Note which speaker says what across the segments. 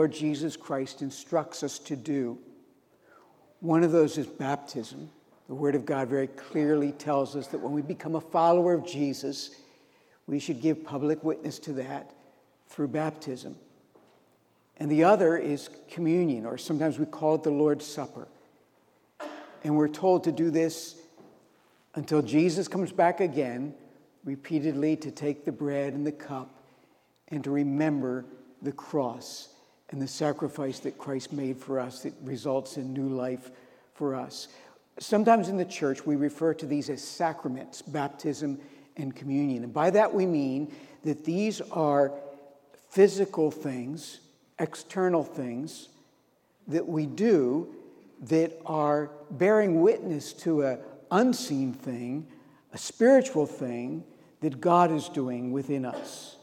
Speaker 1: Lord Jesus Christ instructs us to do. One of those is baptism. The Word of God very clearly tells us that when we become a follower of Jesus, we should give public witness to that through baptism. And the other is communion, or sometimes we call it the Lord's Supper. And we're told to do this until Jesus comes back again, repeatedly to take the bread and the cup and to remember the cross and the sacrifice that Christ made for us that results in new life for us. Sometimes in the church we refer to these as sacraments, baptism and communion. And by that we mean that these are physical things, external things that we do that are bearing witness to an unseen thing, a spiritual thing that God is doing within us.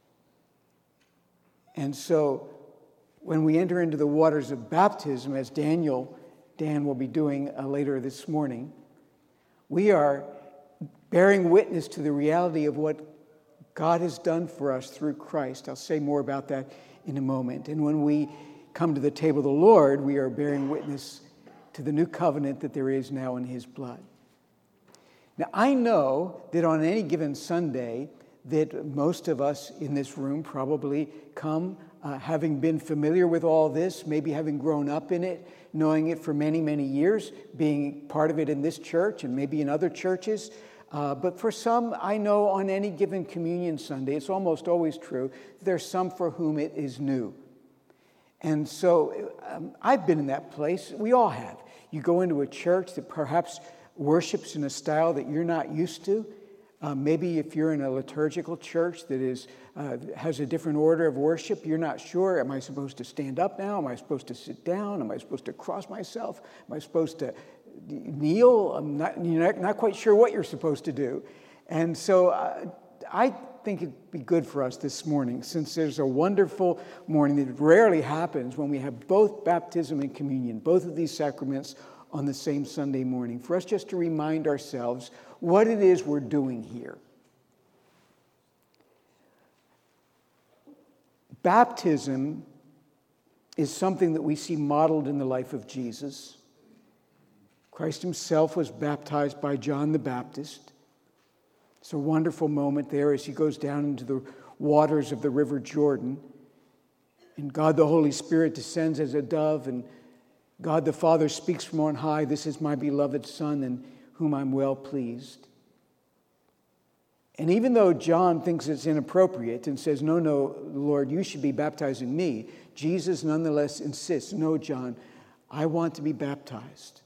Speaker 1: And so when we enter into the waters of baptism, as Dan will be doing later this morning, we are bearing witness to the reality of what God has done for us through Christ. I'll say more about that in a moment. And when we come to the table of the Lord, we are bearing witness to the new covenant that there is now in His blood. Now, I know that on any given Sunday that most of us in this room probably come having been familiar with all this, maybe having grown up in it, knowing it for many, many years, being part of it in this church and maybe in other churches. But for some, I know on any given communion Sunday, it's almost always true, there's some for whom it is new. And so I've been in that place. We all have. You go into a church that perhaps worships in a style that you're not used to. Maybe if you're in a liturgical church that has a different order of worship, you're not sure, am I supposed to stand up now? Am I supposed to sit down? Am I supposed to cross myself? Am I supposed to kneel? You're not quite sure what you're supposed to do. And so I think it'd be good for us this morning, since there's a wonderful morning that rarely happens when we have both baptism and communion, both of these sacraments on the same Sunday morning, for us just to remind ourselves what it is we're doing here. Baptism is something that we see modeled in the life of Jesus. Christ himself was baptized by John the Baptist. It's a wonderful moment there as he goes down into the waters of the River Jordan. And God the Holy Spirit descends as a dove, and God the Father speaks from on high, "This is my beloved Son, in whom I'm well pleased." And even though John thinks it's inappropriate and says, no, Lord, you should be baptizing me, Jesus nonetheless insists, "No, John, I want to be baptized."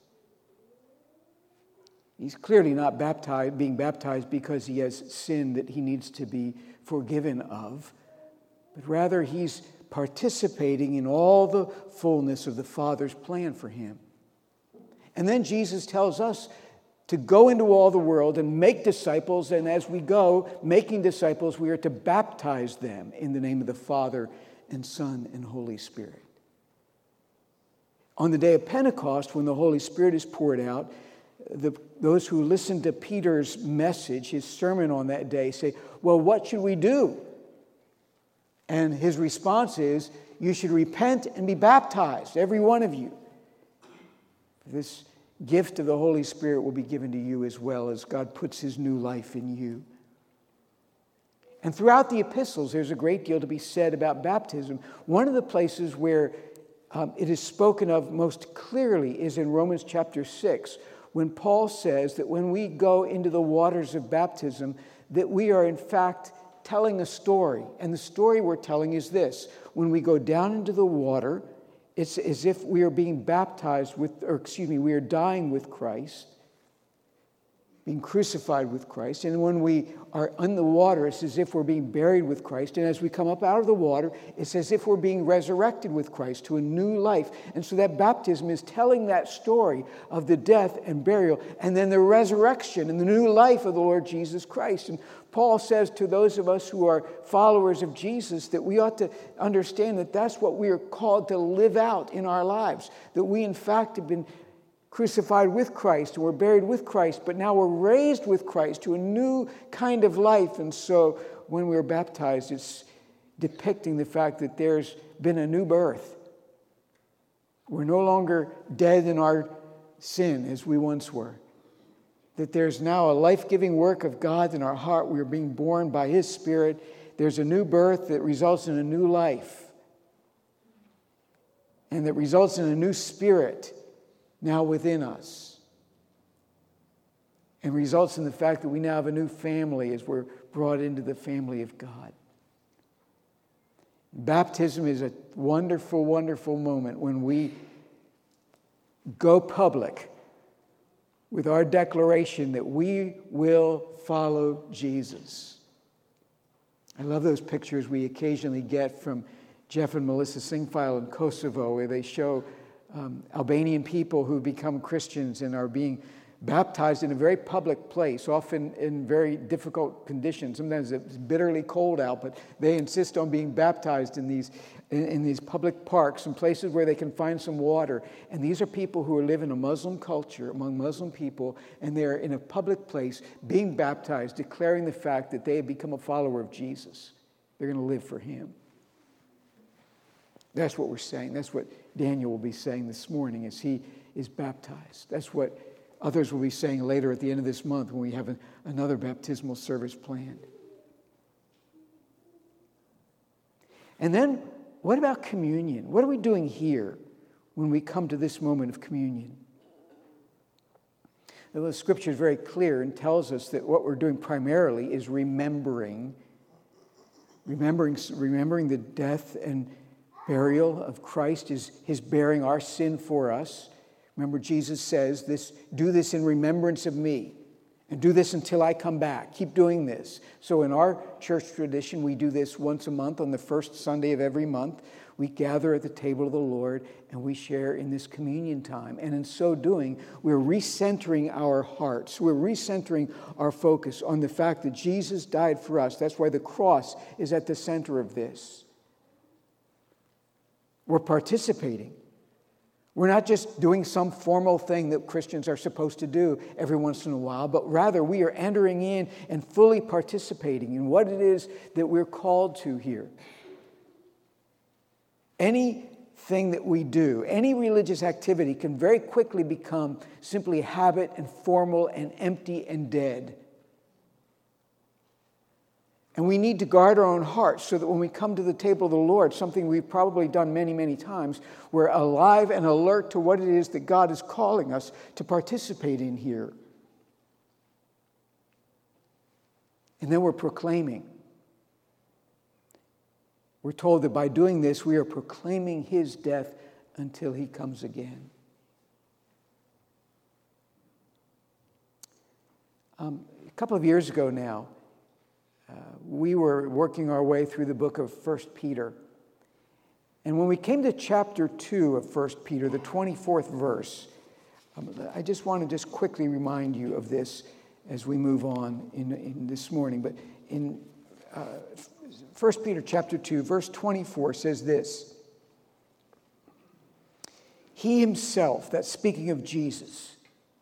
Speaker 1: He's clearly not being baptized because he has sin that he needs to be forgiven of, but rather he's participating in all the fullness of the Father's plan for him. And then Jesus tells us to go into all the world and make disciples, and as we go making disciples, we are to baptize them in the name of the Father and Son and Holy Spirit. On the day of Pentecost, when the Holy Spirit is poured out, those who listen to Peter's message, his sermon on that day, say, "Well, what should we do?" And his response is, "You should repent and be baptized, every one of you. This gift of the Holy Spirit will be given to you as well as God puts his new life in you." And throughout the epistles, there's a great deal to be said about baptism. One of the places where it is spoken of most clearly is in Romans chapter 6, when Paul says that when we go into the waters of baptism, that we are in fact telling a story. And the story we're telling is this: when we go down into the water, it's as if we are being baptized we are dying with Christ, being crucified with Christ. And when we are in the water, it's as if we're being buried with Christ. And as we come up out of the water, it's as if we're being resurrected with Christ to a new life. And so that baptism is telling that story of the death and burial and then the resurrection and the new life of the Lord Jesus Christ. And Paul says to those of us who are followers of Jesus that we ought to understand that that's what we are called to live out in our lives, that we in fact have been crucified with Christ, and we're buried with Christ, but now we're raised with Christ to a new kind of life. And so when we're baptized, it's depicting the fact that there's been a new birth. We're no longer dead in our sin as we once were. That there's now a life-giving work of God in our heart. We are being born by His Spirit. There's a new birth that results in a new life. And that results in a new spirit now within us. And results in the fact that we now have a new family as we're brought into the family of God. Baptism is a wonderful, wonderful moment when we go public with our declaration that we will follow Jesus. I love those pictures we occasionally get from Jeff and Melissa Singfile in Kosovo, where they show Albanian people who become Christians and are being baptized in a very public place, often in very difficult conditions. Sometimes it's bitterly cold out, but they insist on being baptized in these public parks and places where they can find some water. And these are people who live in a Muslim culture, among Muslim people, and they're in a public place being baptized, declaring the fact that they have become a follower of Jesus. They're going to live for Him. That's what we're saying. That's what Daniel will be saying this morning as he is baptized. That's what others will be saying later at the end of this month when we have another baptismal service planned. And then, what about communion? What are we doing here when we come to this moment of communion? Well, the Scripture is very clear and tells us that what we're doing primarily is remembering the death and burial of Christ, his bearing our sin for us. Remember, Jesus says, do this in remembrance of me, and do this until I come back. Keep doing this. So in our church tradition, we do this once a month on the first Sunday of every month. We gather at the table of the Lord, and we share in this communion time. And in so doing, we're recentering our hearts. We're recentering our focus on the fact that Jesus died for us. That's why the cross is at the center of this. We're participating. We're not just doing some formal thing that Christians are supposed to do every once in a while, but rather we are entering in and fully participating in what it is that we're called to here. Anything that we do, any religious activity can very quickly become simply habit and formal and empty and dead. And we need to guard our own hearts so that when we come to the table of the Lord, something we've probably done many, many times, we're alive and alert to what it is that God is calling us to participate in here. And then we're proclaiming. We're told that by doing this, we are proclaiming His death until He comes again. A couple of years ago now, we were working our way through the book of 1 Peter. And when we came to chapter 2 of 1 Peter, the 24th verse, I just want to quickly remind you of this as we move on in this morning. But in 1 Peter chapter 2, verse 24 says this: He Himself, that's speaking of Jesus,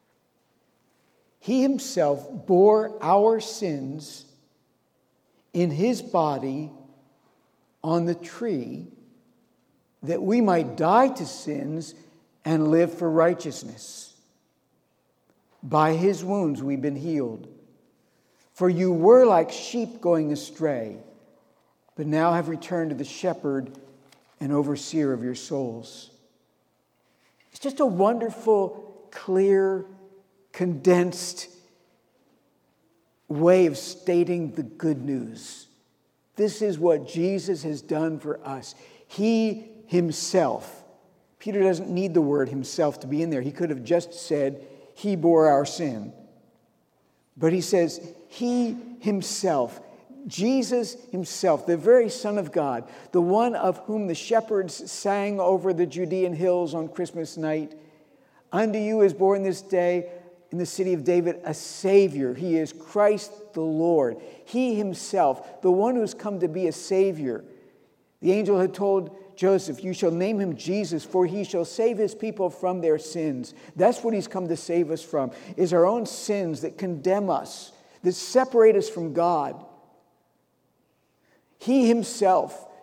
Speaker 1: He Himself bore our sins in His body on the tree, that we might die to sins and live for righteousness. By His wounds we've been healed. For you were like sheep going astray, but now have returned to the shepherd and overseer of your souls. It's just a wonderful, clear, condensed way of stating the good news. This is what Jesus has done for us. He Himself. Peter doesn't need the word Himself to be in there. He could have just said, He bore our sin. But he says, He Himself, Jesus Himself, the very Son of God, the one of whom the shepherds sang over the Judean hills on Christmas night. Unto you is born this day in the city of David a Savior. He is Christ the Lord. He Himself, the one who's come to be a Savior. The angel had told Joseph, you shall name Him Jesus, for He shall save His people from their sins. That's what He's come to save us from, is our own sins that condemn us, that separate us from God. He Himself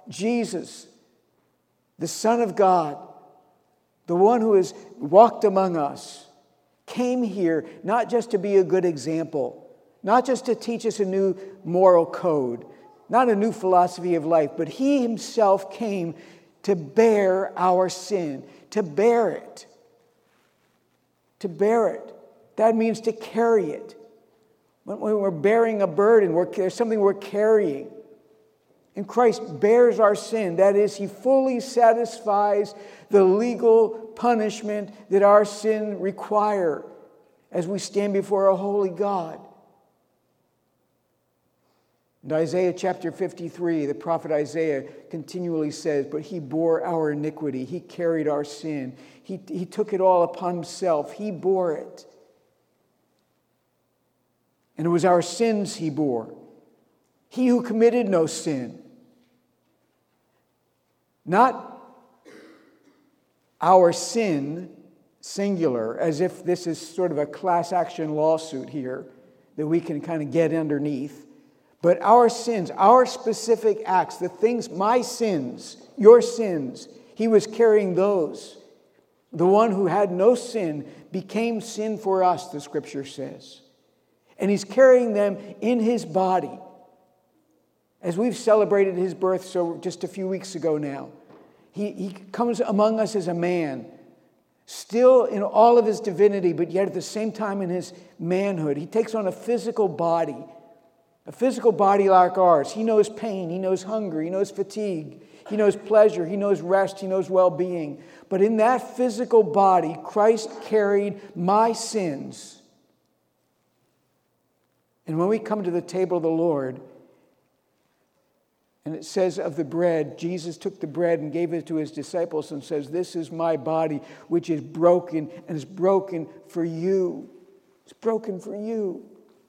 Speaker 1: Jesus, the Son of God, the one who has walked among us, came here not just to be a good example, not just to teach us a new moral code, not a new philosophy of life, but he himself came to bear our sin, to bear it. To bear it. That means to carry it. When we're bearing a burden, there's something we're carrying. And Christ bears our sin. That is, he fully satisfies the legal punishment that our sin require as we stand before a holy God. In Isaiah chapter 53, the prophet Isaiah continually says, but he bore our iniquity. He carried our sin. He took it all upon himself. He bore it. And it was our sins he bore. He who committed no sin. Not our sin, singular, as if this is sort of a class action lawsuit here that we can kind of get underneath. But our sins, our specific acts, the things, my sins, your sins, he was carrying those. The one who had no sin became sin for us, the scripture says. And he's carrying them in his body. As we've celebrated his birth so just a few weeks ago now, he comes among us as a man, still in all of his divinity, but yet at the same time in his manhood. He takes on a physical body like ours. He knows pain, he knows hunger, he knows fatigue, he knows pleasure, he knows rest, he knows well-being. But in that physical body, Christ carried my sins. And when we come to the table of the Lord, and it says of the bread, Jesus took the bread and gave it to his disciples and says, this is my body, which is broken and is broken for you. It's broken for you.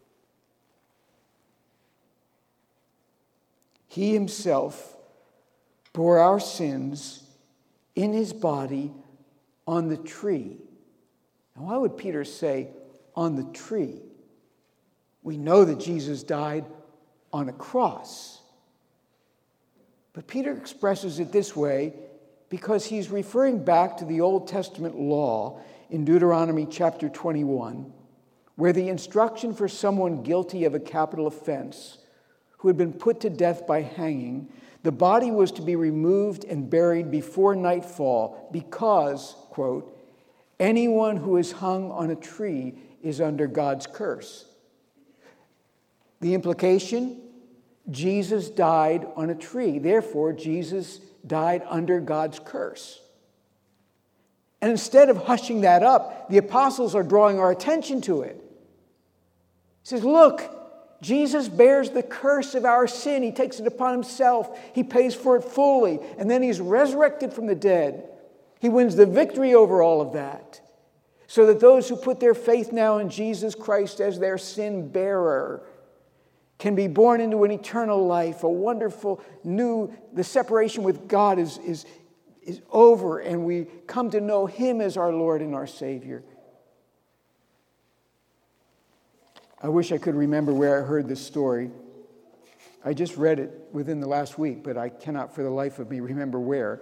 Speaker 1: He himself bore our sins in his body on the tree. Now, why would Peter say on the tree? We know that Jesus died on a cross. But Peter expresses it this way because he's referring back to the Old Testament law in Deuteronomy chapter 21, where the instruction for someone guilty of a capital offense who had been put to death by hanging, the body was to be removed and buried before nightfall because, quote, anyone who is hung on a tree is under God's curse. The implication, Jesus died on a tree. Therefore, Jesus died under God's curse. And instead of hushing that up, the apostles are drawing our attention to it. He says, look, Jesus bears the curse of our sin. He takes it upon himself. He pays for it fully. And then he's resurrected from the dead. He wins the victory over all of that. So that those who put their faith now in Jesus Christ as their sin bearer can be born into an eternal life, a wonderful the separation with God is over, and we come to know him as our Lord and our Savior. I wish I could remember where I heard this story. I just read it within the last week, but I cannot for the life of me remember where.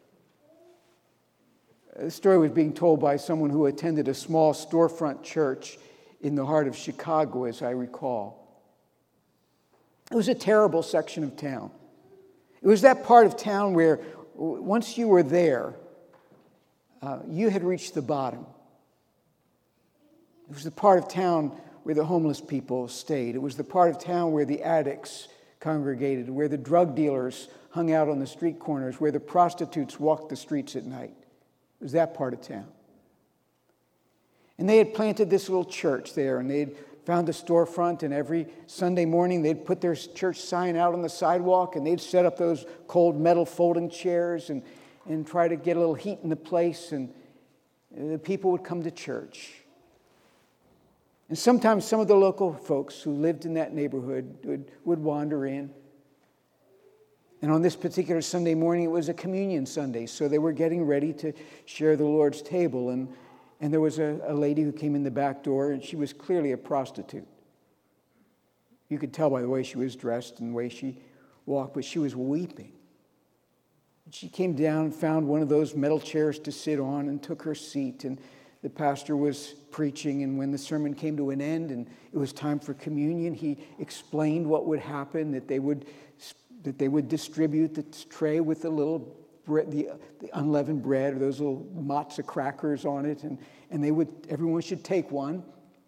Speaker 1: The story was being told by someone who attended a small storefront church in the heart of Chicago, as I recall. It was a terrible section of town. It was that part of town where once you were there, you had reached the bottom. It was the part of town where the homeless people stayed. It was the part of town where the addicts congregated, where the drug dealers hung out on the street corners, where the prostitutes walked the streets at night. It was that part of town. And they had planted this little church there, and they had found a storefront, and every Sunday morning they'd put their church sign out on the sidewalk, and they'd set up those cold metal folding chairs and try to get a little heat in the place, and the people would come to church. And sometimes some of the local folks who lived in that neighborhood would wander in. And on this particular Sunday morning, it was a communion Sunday, so they were getting ready to share the Lord's table, and there was a lady who came in the back door, and she was clearly a prostitute. You could tell by the way she was dressed and the way she walked, but she was weeping. She came down and found one of those metal chairs to sit on and took her seat. And the pastor was preaching, and when the sermon came to an end and it was time for communion, he explained what would happen, that they would distribute the tray with the little bread, the unleavened bread, or those little matzah crackers on it, and everyone should take one.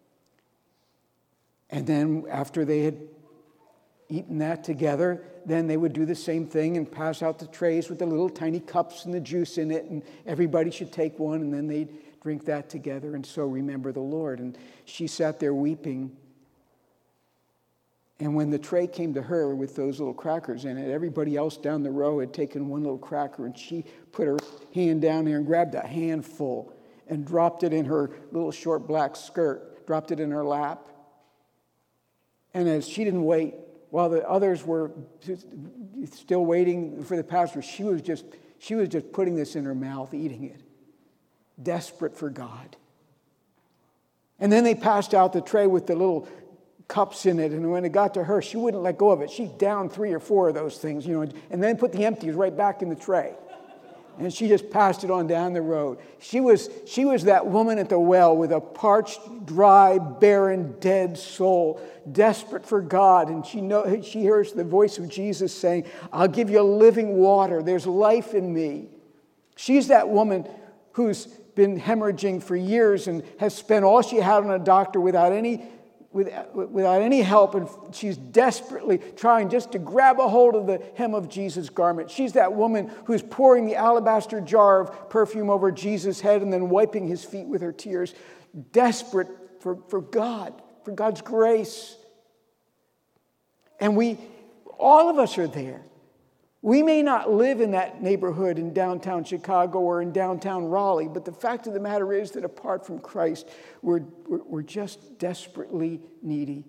Speaker 1: And then after they had eaten that together, then they would do the same thing and pass out the trays with the little tiny cups and the juice in it, and everybody should take one, and then they'd drink that together and so remember the Lord. And she sat there weeping. And when the tray came to her with those little crackers in it, everybody else down the row had taken one little cracker, and she put her hand down there and grabbed a handful and dropped it in her little short black skirt, dropped it in her lap. And as she didn't wait, while the others were still waiting for the pastor, she was just putting this in her mouth, eating it, desperate for God. And then they passed out the tray with the little cups in it, and when it got to her, she wouldn't let go of it. She downed 3 or 4 of those things, and then put the empties right back in the tray. And she just passed it on down the road. She was that woman at the well with a parched, dry, barren, dead soul, desperate for God. And she hears the voice of Jesus saying, "I'll give you living water. There's life in me." She's that woman who's been hemorrhaging for years and has spent all she had on a doctor without any help, and she's desperately trying just to grab a hold of the hem of Jesus' garment. She's that woman who's pouring the alabaster jar of perfume over Jesus' head and then wiping his feet with her tears, desperate for God, for God's grace. And all of us are there. We may not live in that neighborhood in downtown Chicago or in downtown Raleigh, but the fact of the matter is that apart from Christ, we're just desperately needy.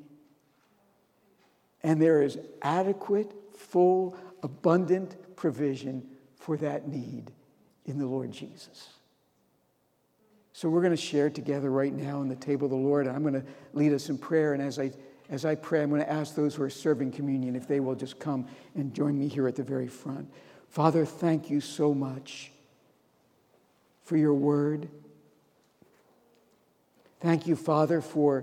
Speaker 1: And there is adequate, full, abundant provision for that need in the Lord Jesus. So we're going to share together right now in the table of the Lord. I'm going to lead us in prayer, and as I pray, I'm going to ask those who are serving communion if they will just come and join me here at the very front. Father, thank you so much for your word. Thank you, Father, for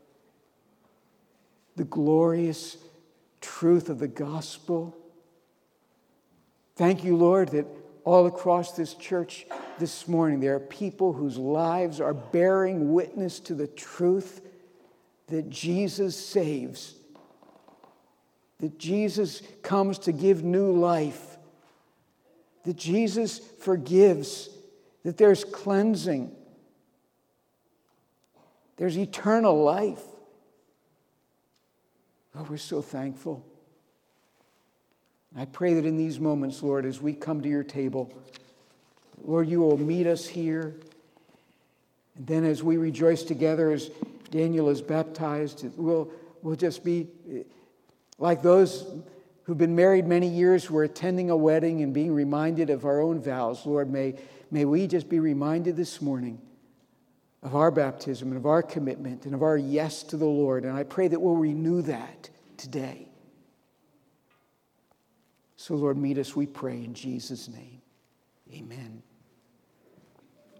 Speaker 1: the glorious truth of the gospel. Thank you, Lord, that all across this church this morning there are people whose lives are bearing witness to the truth that Jesus saves, that Jesus comes to give new life, that Jesus forgives, that there's cleansing, there's eternal life. Oh, we're so thankful. I pray that in these moments, Lord, as we come to your table, Lord, you will meet us here. And then as we rejoice together, as Daniel is baptized, we'll just be like those who've been married many years, who are attending a wedding and being reminded of our own vows. Lord, may we just be reminded this morning of our baptism and of our commitment and of our yes to the Lord. And I pray that we'll renew that today. So, Lord, meet us, we pray, in Jesus' name. Amen.